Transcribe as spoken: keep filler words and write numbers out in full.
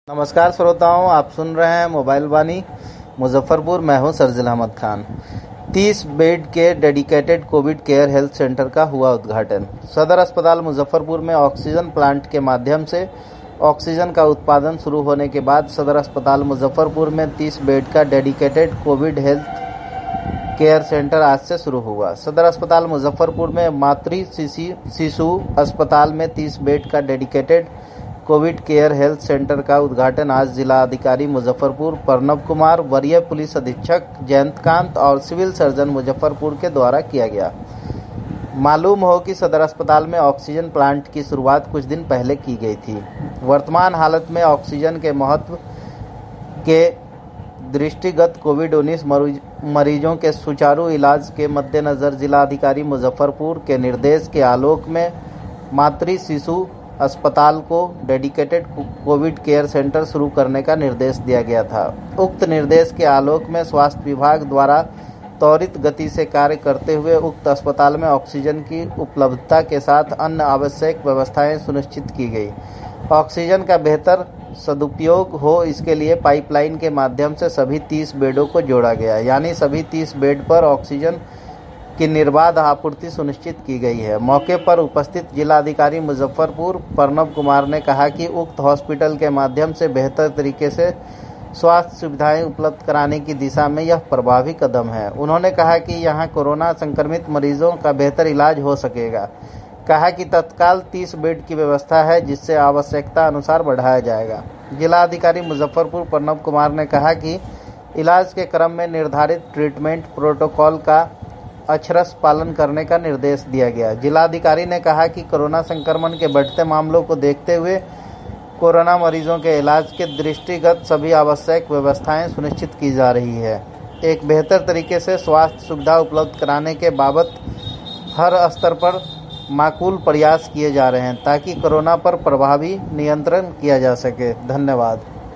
नमस्कार श्रोताओं, आप सुन रहे हैं मोबाइल वाणी मुजफ्फरपुर। मैं हूं सरजिल अहमद खान। तीस बेड के dedicated covid care health centre का हुआ उद्घाटन। सदर अस्पताल मुजफ्फरपुर में ऑक्सीजन प्लांट के माध्यम से ऑक्सीजन का उत्पादन शुरू होने के बाद सदर अस्पताल मुजफ्फरपुर में तीस बेड का dedicated covid health care centre आज से शुरू हुआ। सदर अस्पताल मुजफ्फरपुर में मातृ शिशु अस्पताल में तीस बेड का dedicated covid care health centre का उद्घाटन आज जिला अधिकारी मुजफ्फरपुर प्रणव कुमार, वरीय पुलिस अधीक्षक जयंतकांत और सिविल सर्जन मुजफ्फरपुर के द्वारा किया गया। मालूम हो कि सदर अस्पताल में ऑक्सीजन प्लांट की शुरुआत कुछ दिन पहले की गई थी। वर्तमान हालत में ऑक्सीजन के महत्व के दृष्टिगत कोविड उन्नीस मरीजों के सुचारू इलाज के मद्देनजर जिला अधिकारी मुजफ्फरपुर के निर्देश के आलोक में मातृ शिशु अस्पताल को डेडिकेटेड कोविड केयर सेंटर शुरू करने का निर्देश दिया गया था। उक्त निर्देश के आलोक में स्वास्थ्य विभाग द्वारा त्वरित गति से कार्य करते हुए उक्त अस्पताल में ऑक्सीजन की उपलब्धता के साथ अन्य आवश्यक व्यवस्थाएं सुनिश्चित की गई। ऑक्सीजन का बेहतर सदुपयोग हो, इसके लिए पाइपलाइन के माध्यम से सभी तीस बेडों को जोड़ा गया, यानी सभी तीस बेड पर ऑक्सीजन की निर्बाध आपूर्ति सुनिश्चित की गई है। मौके पर उपस्थित जिलाधिकारी मुजफ्फरपुर प्रणव कुमार ने कहा कि उक्त हॉस्पिटल के माध्यम से बेहतर तरीके से स्वास्थ्य सुविधाएं उपलब्ध कराने की दिशा में यह प्रभावी कदम है। उन्होंने कहा कि यहां कोरोना संक्रमित मरीजों का बेहतर इलाज हो सकेगा। कहा कि तत्काल तीस बेड की व्यवस्था है, जिससे आवश्यकता अनुसार बढ़ाया जाएगा। जिलाधिकारी मुजफ्फरपुर प्रणव कुमार ने कहा कि इलाज के क्रम में निर्धारित ट्रीटमेंट प्रोटोकॉल का अक्षरश पालन करने का निर्देश दिया गया। जिलाधिकारी ने कहा कि कोरोना संक्रमण के बढ़ते मामलों को देखते हुए कोरोना मरीजों के इलाज के दृष्टिगत सभी आवश्यक व्यवस्थाएं सुनिश्चित की जा रही है। एक बेहतर तरीके से स्वास्थ्य सुविधा उपलब्ध कराने के बाबत हर स्तर पर माकूल प्रयास किए जा रहे हैं ताकि कोरोना पर प्रभावी नियंत्रण किया जा सके। धन्यवाद।